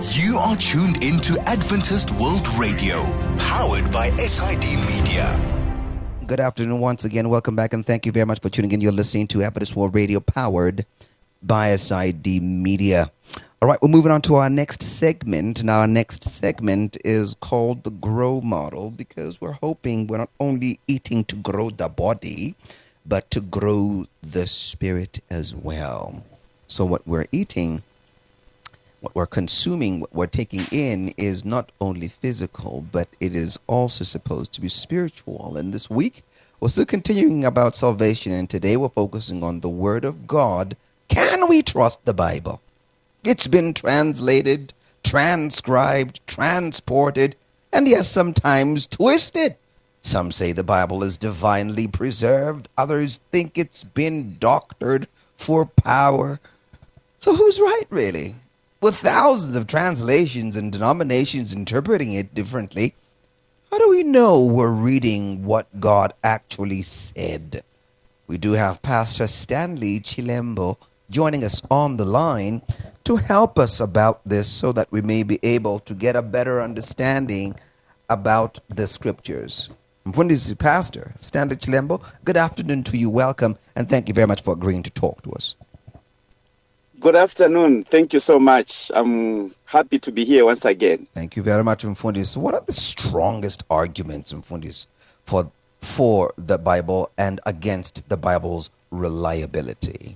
You are tuned into Adventist World Radio, powered by SID Media. Good afternoon once again. Welcome back, and thank you very much for tuning in. You're listening to Adventist World Radio, powered by SID Media. All right, we're moving on to our next segment. Now, our next segment is called the Grow Model, because we're hoping we're not only eating to grow the body, but to grow the spirit as well. So what we're eating, what we're consuming, what we're taking in is not only physical, but it is also supposed to be spiritual. And this week, we're still continuing about salvation, and today we're focusing on the Word of God. Can we trust the Bible? It's been translated, transcribed, transported, and yes, sometimes twisted. Some say the Bible is divinely preserved. Others think it's been doctored for power. So who's right, really? With thousands of translations and denominations interpreting it differently, how do we know we're reading what God actually said? We do have Pastor Stanley Chilembo joining us on the line to help us about this so that we may be able to get a better understanding about the scriptures. Mfundisi Pastor Stanley Chilembo, good afternoon to you. Welcome, and thank you very much for agreeing to talk to us. Good afternoon. Thank you so much. I'm happy to be here once again. Thank you very much, Mfundisi. What are the strongest arguments, Mfundisi, for the Bible and against the Bible's reliability?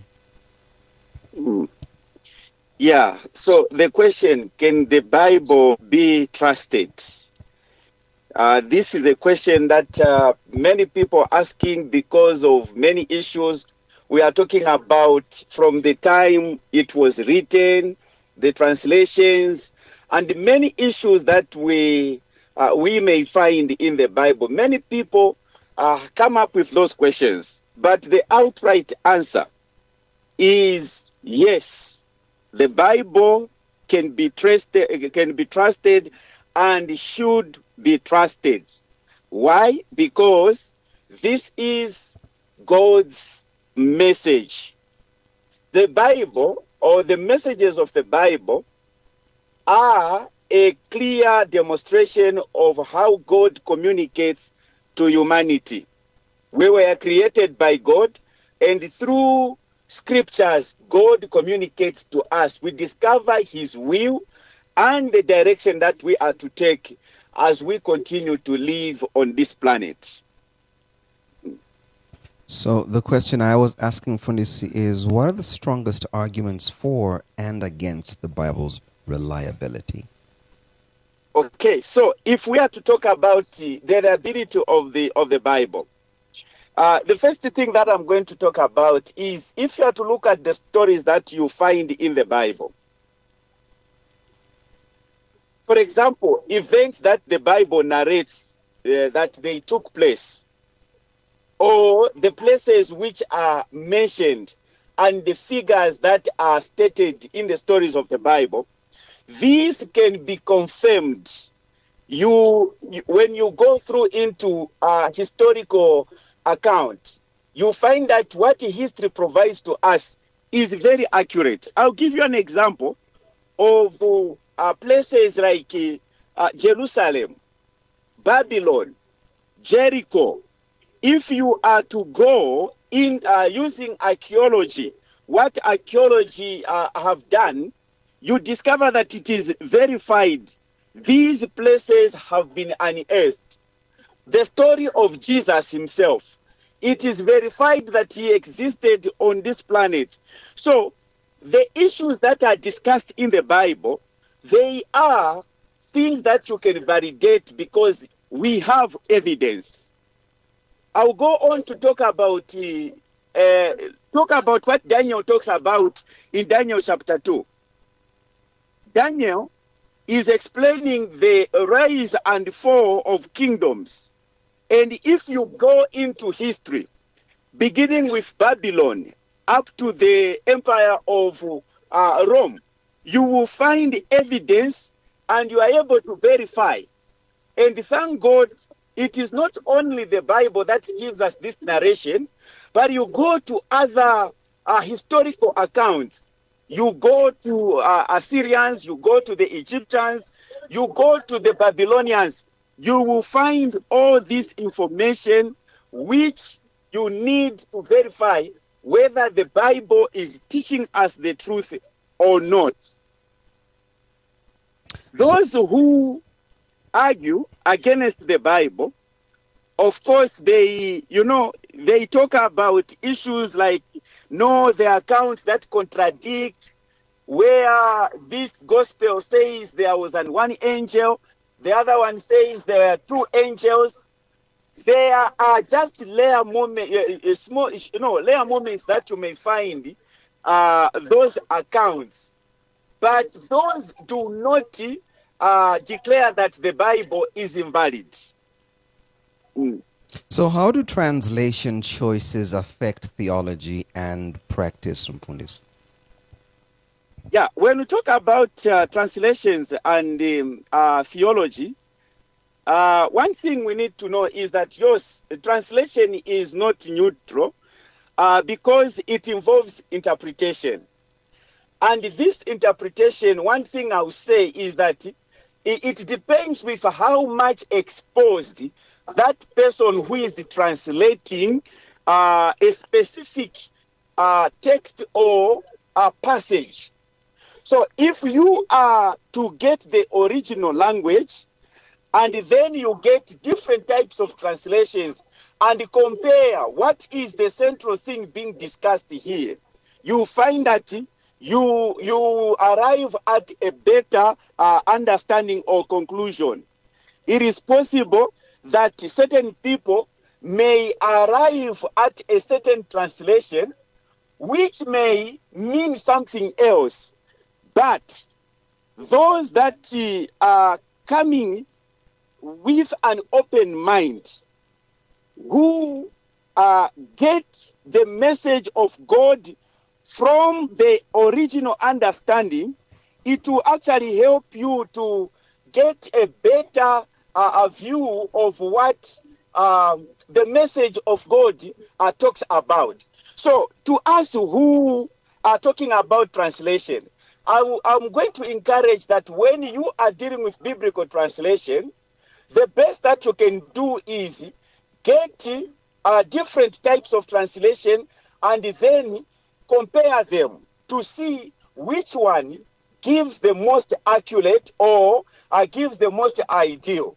Yeah, so the question, can the Bible be trusted? This is a question that many people are asking because of many issues. We are talking about from the time it was written, the translations, and many issues that we may find in the Bible. Many people come up with those questions, but the outright answer is yes. The Bible can be trusted, and should be trusted. Why? Because this is God's message. The Bible, or the messages of the Bible, are a clear demonstration of how God communicates to humanity. We were created by God, and through scriptures, God communicates to us. We discover His will and the direction that we are to take as we continue to live on this planet. So the question I was asking Fundisi is, what are the strongest arguments for and against the Bible's reliability? Okay, so if we are to talk about the reliability of the Bible, the first thing that I'm going to talk about is, if you are to look at the stories that you find in the Bible. For example, events that the Bible narrates that they took place, or the places which are mentioned and the figures that are stated in the stories of the Bible, these can be confirmed. When you go through into a historical account, you find that what history provides to us is very accurate. I'll give you an example of places like Jerusalem, Babylon, Jericho. If you are to go in using archaeology, what archaeology have done, you discover that it is verified. These places have been unearthed. The story of Jesus himself, it is verified that he existed on this planet. So the issues that are discussed in the Bible, they are things that you can validate because we have evidence. I'll go on to talk about what Daniel talks about in Daniel chapter 2. Daniel is explaining the rise and fall of kingdoms. And if you go into history, beginning with Babylon up to the empire of Rome, you will find evidence and you are able to verify. And thank God, it is not only the Bible that gives us this narration, but you go to other historical accounts, you go to Assyrians, you go to the Egyptians, you go to the Babylonians, you will find all this information which you need to verify whether the Bible is teaching us the truth or not. Those who argue against the Bible, of course, they talk about issues like, no, the accounts that contradict, where this gospel says there was one angel, the other one says there were two angels. There are just layer moments, layer moments that you may find those accounts, but those do not declare that the Bible is invalid. So how do translation choices affect theology and practice, Mfundisi? Yeah, when we talk about translations and theology, one thing we need to know is that the translation is not neutral because it involves interpretation. And this interpretation, one thing I will say is that it depends with how much exposed that person who is translating a specific text or a passage. So if you are to get the original language and then you get different types of translations and compare what is the central thing being discussed here, you find that you arrive at a better understanding or conclusion. It is possible that certain people may arrive at a certain translation which may mean something else. But those that are coming with an open mind, who get the message of God from the original understanding, it will actually help you to get a better view of what the message of God talks about. So to us who are talking about translation, I'm going to encourage that when you are dealing with biblical translation, the best that you can do is get different types of translation and then compare them to see which one gives the most accurate or gives the most ideal.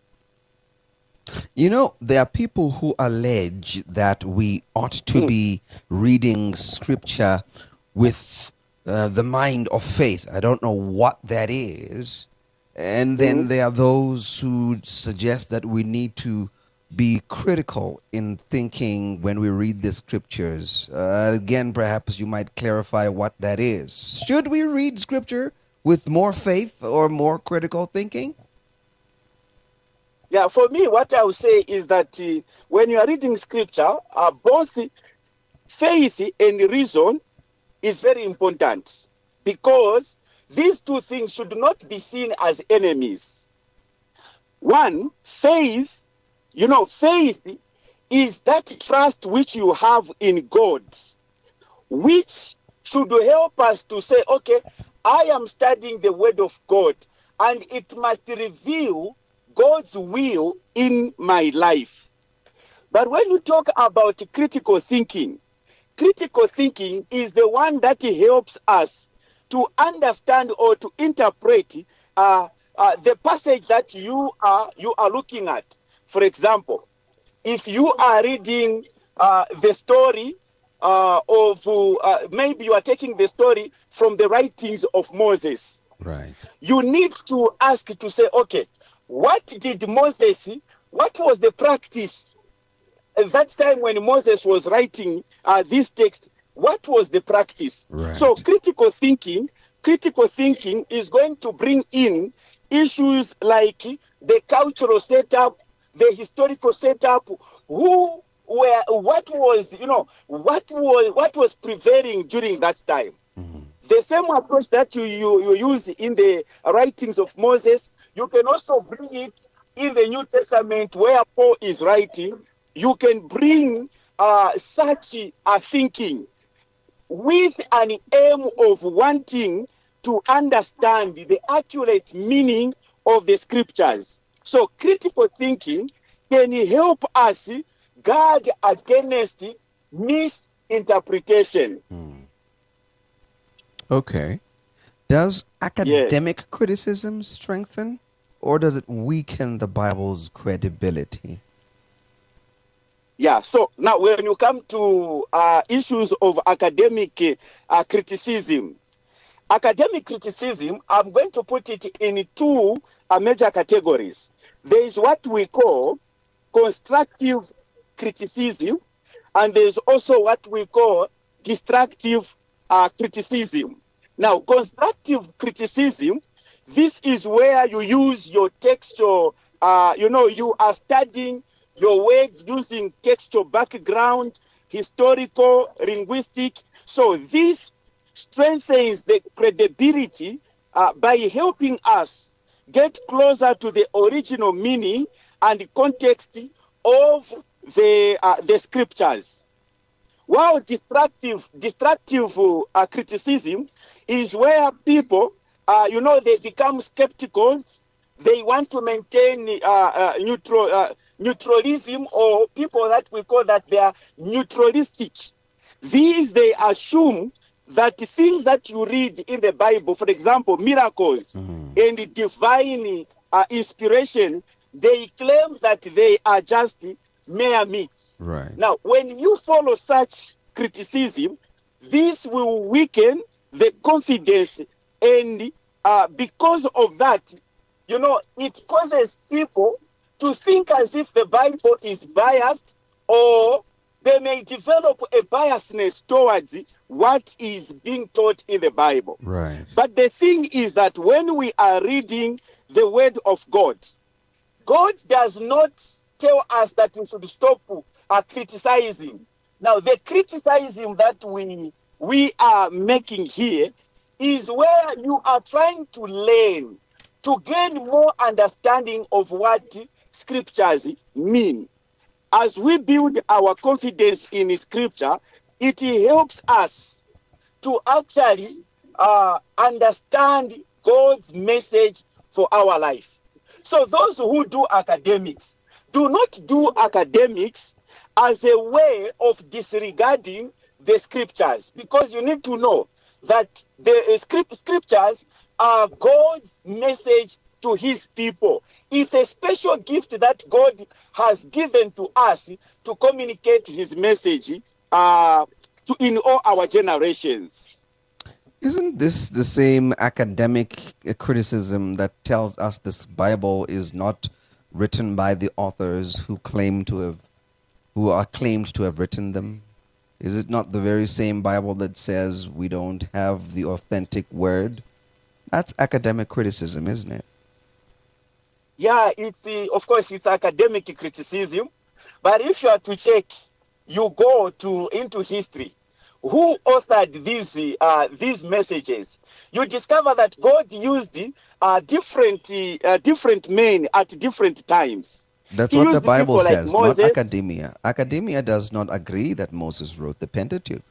You know, there are people who allege that we ought to be reading scripture with the mind of faith. I don't know what that is. And then there are those who suggest that we need to be critical in thinking when we read the scriptures. Again, perhaps you might clarify what that is. Should we read scripture with more faith or more critical thinking? Yeah, for me, what I would say is that when you are reading scripture, both faith and reason is very important, because these two things should not be seen as enemies. One, faith, faith is that trust which you have in God, which should help us to say, okay, I am studying the word of God, and it must reveal God's will in my life. But when you talk about critical thinking is the one that helps us to understand or to interpret the passage that you are looking at. For example, if you are reading the story of maybe you are taking the story from the writings of Moses, right? You need to ask to say, okay, what was the practice at that time when Moses was writing this text? What was the practice? Right. So critical thinking is going to bring in issues like the cultural setup, the historical setup, what was prevailing during that time. Mm-hmm. The same approach that you use in the writings of Moses, you can also bring it in the New Testament where Paul is writing. You can bring such a thinking. with an aim of wanting to understand the accurate meaning of the scriptures. So critical thinking can help us guard against misinterpretation. Okay. Does academic criticism strengthen, or does it weaken the Bible's credibility? Yeah, so now when you come to issues of academic criticism, I'm going to put it in two major categories. There is what we call constructive criticism, and there's also what we call destructive criticism. Now, constructive criticism, this is where you use your textual, you are studying your words using textual background, historical, linguistic. So this strengthens the credibility by helping us get closer to the original meaning and context of the scriptures. While destructive criticism is where people, they become skeptical. They want to maintain neutralism, or people that we call that they are neutralistic. These, they assume that the things that you read in the Bible, for example, miracles and divine inspiration, they claim that they are just mere myths. Right. Now, when you follow such criticism, this will weaken the confidence, and because of that, it causes people to think as if the Bible is biased, or they may develop a biasness towards what is being taught in the Bible. Right. But the thing is that when we are reading the Word of God, God does not tell us that we should stop criticizing. Now, the criticism that we are making here is where you are trying to learn, to gain more understanding of what scriptures mean. As we build our confidence in scripture, it helps us to actually understand God's message for our life. So those who do academics do not do academics as a way of disregarding the scriptures, because you need to know that the scriptures are God's message to his people. It's a special gift that God has given to us to communicate his message in all our generations. Isn't this the same academic criticism that tells us this Bible is not written by the authors who are claimed to have written them? Is it not the very same Bible that says we don't have the authentic word? That's academic criticism, isn't it? Yeah, of course it's academic criticism, but if you are to check, you go into history. Who authored these messages? You discover that God used different men at different times. That's He what the used Bible people like says, not Moses. academia. Academia does not agree that Moses wrote the Pentateuch.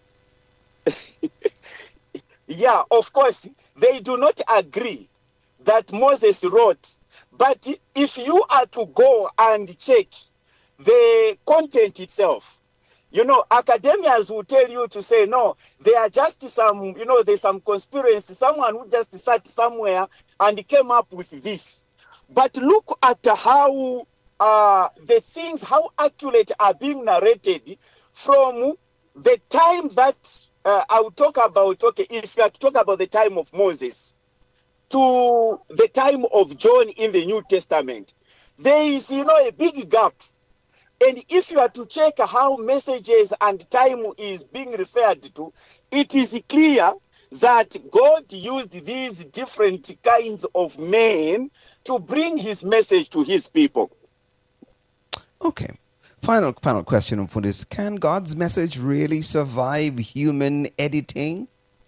Yeah, of course, they do not agree that Moses wrote. But if you are to go and check the content itself, academians will tell you to say, no, there are just some, there's some conspiracy, someone who just sat somewhere and came up with this. But look at how the things, how accurate are being narrated from the time that I will talk about, if you have to talk about the time of Moses to the time of John in the New Testament. There is, a big gap. And if you are to check how messages and time is being referred to, it is clear that God used these different kinds of men to bring his message to his people. Okay. Final question for this. Can God's message really survive human editing?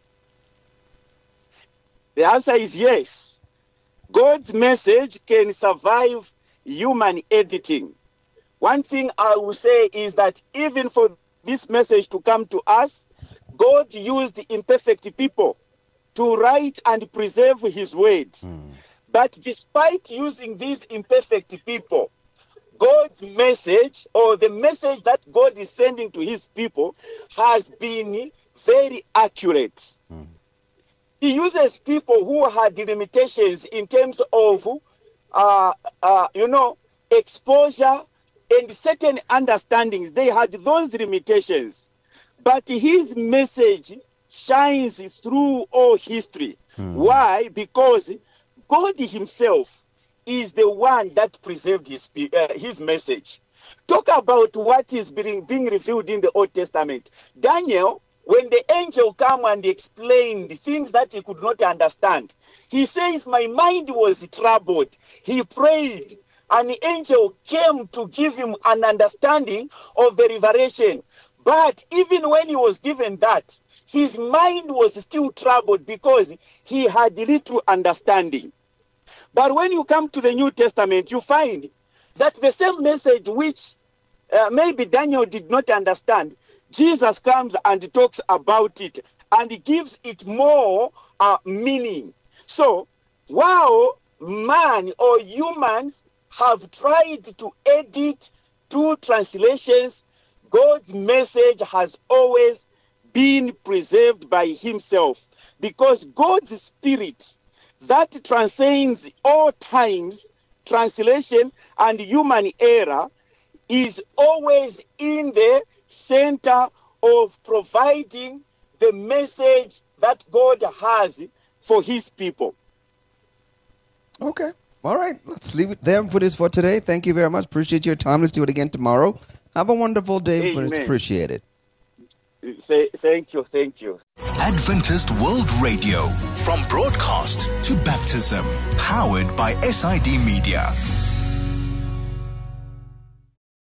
The answer is yes. God's message can survive human editing. One thing I will say is that even for this message to come to us, God used imperfect people to write and preserve his word. But despite using these imperfect people, God's message, or the message that God is sending to his people, has been very accurate. He uses people who had limitations in terms of, exposure and certain understandings. They had those limitations. But his message shines through all history. Why? Because God himself is the one that preserved his message. Talk about what is being revealed in the Old Testament. Daniel, when the angel came and explained the things that he could not understand, he says, my mind was troubled. He prayed, and the angel came to give him an understanding of the revelation. But even when he was given that, his mind was still troubled because he had little understanding. But when you come to the New Testament, you find that the same message which maybe Daniel did not understand, Jesus comes and talks about it and gives it more meaning. So while man or humans have tried to edit two translations, God's message has always been preserved by himself, because God's spirit that transcends all times, translation, and human error is always in the center of providing the message that God has for his people. Okay. All right. Let's leave it there for this for today. Thank you very much. Appreciate your time. Let's do it again tomorrow. Have a wonderful day. Amen. Appreciate it. Thank you. Adventist World Radio, from broadcast to baptism, powered by SID Media.